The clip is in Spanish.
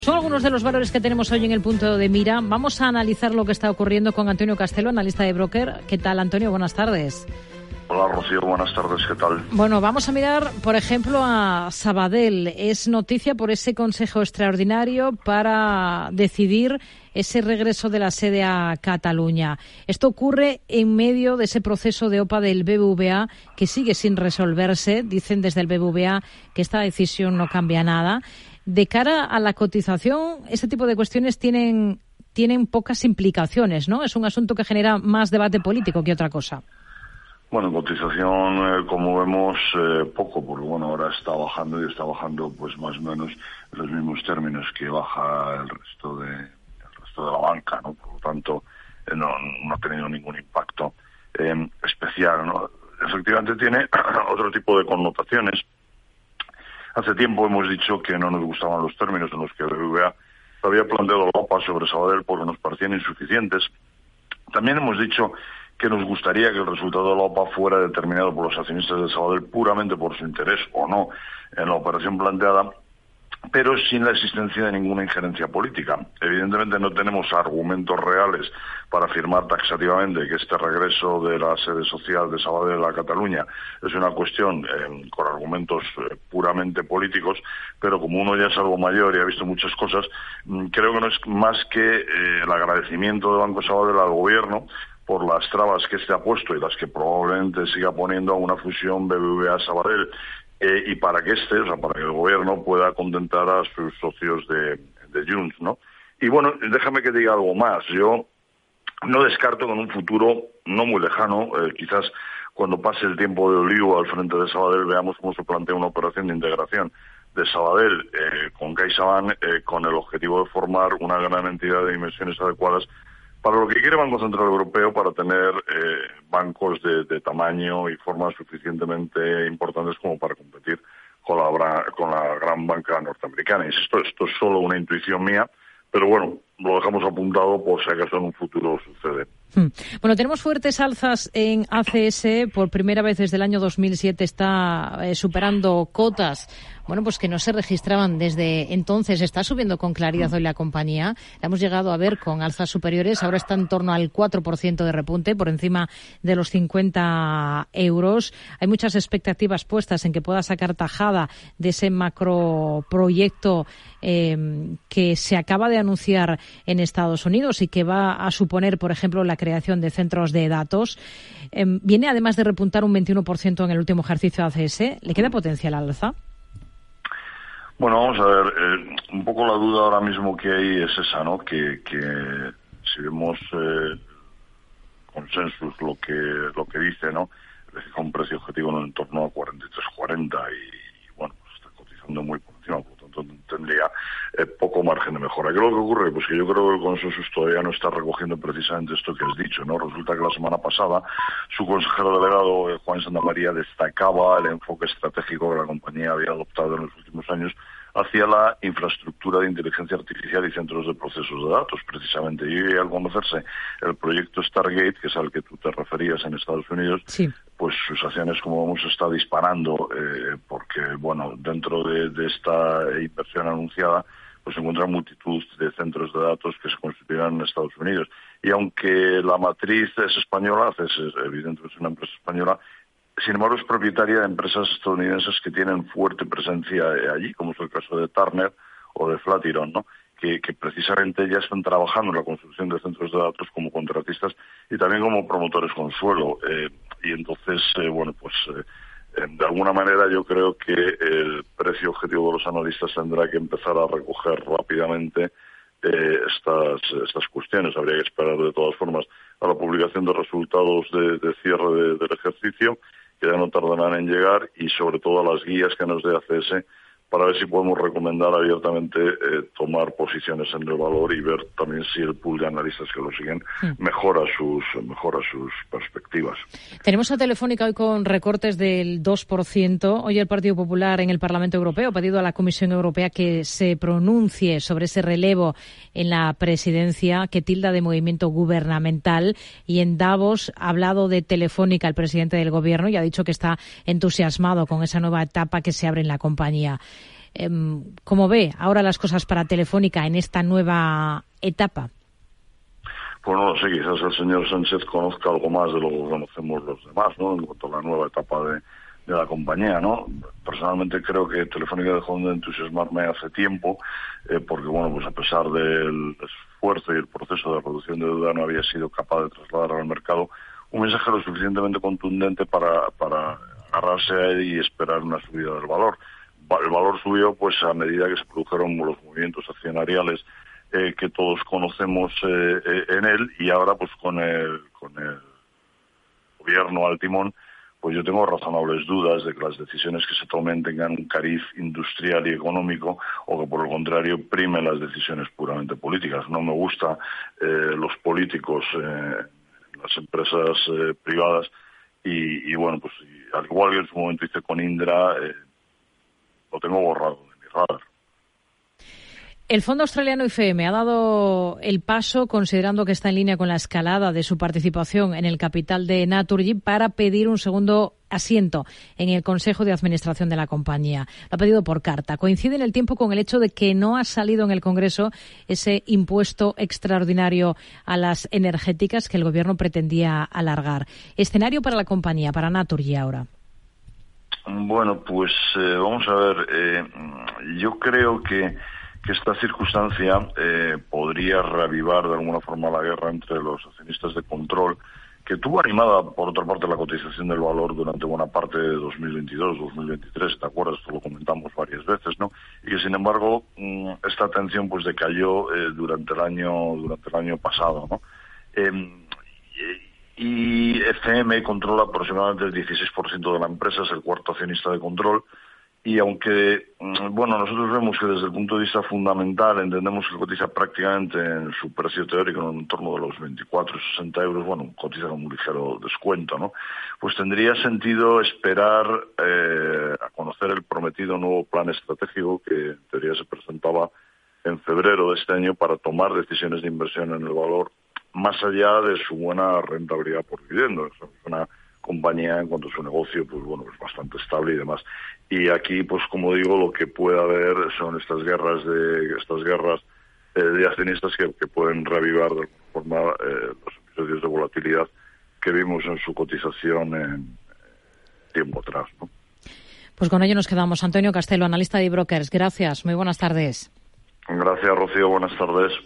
Son algunos de los valores que tenemos hoy en el punto de mira. Vamos a analizar lo que está ocurriendo con Antonio Castelo, analista de Broker. ¿Qué tal, Antonio? Buenas tardes. Hola, Rocío. Buenas tardes. ¿Qué tal? Bueno, vamos a mirar, por ejemplo, a Sabadell. Es noticia por ese consejo extraordinario para decidir ese regreso de la sede a Cataluña. Esto ocurre en medio de ese proceso de OPA del BBVA que sigue sin resolverse. Dicen desde el BBVA que esta decisión no cambia nada. De cara a la cotización, este tipo de cuestiones tienen pocas implicaciones, ¿no? Es un asunto que genera más debate político que otra cosa. Bueno, cotización, como vemos, poco, porque bueno, ahora está bajando y está bajando pues más o menos en los mismos términos que baja el resto de la banca, ¿no? Por lo tanto, no ha tenido ningún impacto especial, ¿no? Efectivamente tiene otro tipo de connotaciones. Hace tiempo hemos dicho que no nos gustaban los términos en los que el BBVA había planteado la OPA sobre Sabadell porque nos parecían insuficientes. También hemos dicho que nos gustaría que el resultado de la OPA fuera determinado por los accionistas de Sabadell puramente por su interés o no en la operación planteada, pero sin la existencia de ninguna injerencia política. Evidentemente no tenemos argumentos reales para afirmar taxativamente que este regreso de la sede social de Sabadell a Cataluña es una cuestión con argumentos puramente políticos, pero como uno ya es algo mayor y ha visto muchas cosas, creo que no es más que el agradecimiento de Banco Sabadell al gobierno por las trabas que se ha puesto y las que probablemente siga poniendo a una fusión BBVA-Sabadell, y para que para que el gobierno pueda contentar a sus socios de Junts, ¿no? Y bueno, déjame que diga algo más. Yo no descarto que en un futuro no muy lejano, quizás cuando pase el tiempo de Olivo al frente de Sabadell, veamos cómo se plantea una operación de integración de Sabadell con CaixaBank, con el objetivo de formar una gran entidad de inversiones adecuadas para lo que quiere Banco Central Europeo, para tener bancos de tamaño y formas suficientemente importantes como para competir con la gran banca norteamericana. Y esto es solo una intuición mía, pero bueno, lo dejamos apuntado por si acaso en un futuro sucede. Bueno, tenemos fuertes alzas en ACS. Por primera vez desde el año 2007 está superando cotas, bueno, pues que no se registraban desde entonces. Está subiendo con claridad hoy la compañía. La hemos llegado a ver con alzas superiores. Ahora está en torno al 4% de repunte, por encima de los 50 euros. Hay muchas expectativas puestas en que pueda sacar tajada de ese macroproyecto que se acaba de anunciar en Estados Unidos y que va a suponer, por ejemplo, la creación de centros de datos. Viene además de repuntar un 21% en el último ejercicio de ACS. ¿Le queda potencial al alza? Bueno, vamos a ver, un poco la duda ahora mismo que hay es esa, ¿no? Que si vemos consensus lo que dice, ¿no? Le fija un precio objetivo en el entorno a 43,40 y bueno, pues está cotizando muy por encima, por lo tanto tendría poco margen de mejora. ¿Qué es lo que ocurre? Pues que yo creo que el consensus todavía no está recogiendo precisamente esto que has dicho, ¿no? Resulta que la semana pasada su consejero delegado, Juan Santamaría, destacaba el enfoque estratégico que la compañía había adoptado en los últimos años hacia la infraestructura de inteligencia artificial y centros de procesos de datos, precisamente. Y al conocerse el proyecto Stargate, que es al que tú te referías en Estados Unidos, sí, pues sus acciones, como vemos, está disparando, porque, bueno, dentro de esta inversión anunciada, pues se encuentran multitud de centros de datos que se construirán en Estados Unidos. Y aunque la matriz es española, evidentemente es una empresa española, sin embargo es propietaria de empresas estadounidenses que tienen fuerte presencia allí, como es el caso de Turner o de Flatiron, ¿no? Que precisamente ya están trabajando en la construcción de centros de datos como contratistas y también como promotores con suelo. Y entonces, de alguna manera yo creo que el precio objetivo de los analistas tendrá que empezar a recoger rápidamente estas cuestiones. Habría que esperar de todas formas a la publicación de resultados de cierre del ejercicio, que ya no tardarán en llegar, y sobre todo a las guías que nos dé ACS para ver si podemos recomendar abiertamente tomar posiciones en el valor y ver también si el pool de analistas que lo siguen mejora sus perspectivas. Tenemos a Telefónica hoy con recortes del 2%. Hoy el Partido Popular en el Parlamento Europeo ha pedido a la Comisión Europea que se pronuncie sobre ese relevo en la presidencia que tilda de movimiento gubernamental, y en Davos ha hablado de Telefónica el presidente del Gobierno y ha dicho que está entusiasmado con esa nueva etapa que se abre en la compañía. ¿Cómo ve ahora las cosas para Telefónica en esta nueva etapa? Pues no lo sé, quizás el señor Sánchez conozca algo más de lo que conocemos los demás, ¿no? En cuanto a la nueva etapa de la compañía, ¿no? Personalmente creo que Telefónica dejó de entusiasmarme hace tiempo, porque, bueno, pues a pesar del esfuerzo y el proceso de reducción de deuda no había sido capaz de trasladar al mercado un mensaje lo suficientemente contundente para agarrarse a él y esperar una subida del valor. El valor subió pues a medida que se produjeron los movimientos accionariales que todos conocemos en él, y ahora pues con el gobierno al timón, pues yo tengo razonables dudas de que las decisiones que se tomen tengan un cariz industrial y económico, o que por el contrario primen las decisiones puramente políticas. No me gusta los políticos las empresas privadas, y bueno, pues al igual que en su momento hice con Indra, lo tengo borrado de mi radar. El fondo australiano IFM ha dado el paso, considerando que está en línea con la escalada de su participación en el capital de Naturgy, para pedir un segundo asiento en el Consejo de Administración de la compañía. Lo ha pedido por carta. Coincide en el tiempo con el hecho de que no ha salido en el Congreso ese impuesto extraordinario a las energéticas que el Gobierno pretendía alargar. Escenario para la compañía, para Naturgy ahora. Bueno, pues vamos a ver. Yo creo que esta circunstancia podría reavivar de alguna forma la guerra entre los accionistas de control, que tuvo animada, por otra parte, la cotización del valor durante buena parte de 2022, 2023, ¿te acuerdas? Esto lo comentamos varias veces, ¿no? Y que, sin embargo, esta tensión pues decayó durante el año pasado, ¿no? Y FM controla aproximadamente el 16% de la empresa, es el cuarto accionista de control. Y aunque, bueno, nosotros vemos que desde el punto de vista fundamental entendemos que cotiza prácticamente en su precio teórico en torno de los 24 y 60 euros, bueno, cotiza con un ligero descuento, ¿no? Pues tendría sentido esperar a conocer el prometido nuevo plan estratégico que en teoría se presentaba en febrero de este año para tomar decisiones de inversión en el valor más allá de su buena rentabilidad por dividendo. Es una compañía, en cuanto a su negocio, pues bueno, es bastante estable y demás. Y aquí, pues como digo, lo que puede haber son estas guerras de accionistas que pueden reavivar de alguna forma los episodios de volatilidad que vimos en su cotización en tiempo atrás, ¿no? Pues con ello nos quedamos. Antonio Castelo, analista de eBrokers. Gracias. Muy buenas tardes. Gracias, Rocío. Buenas tardes.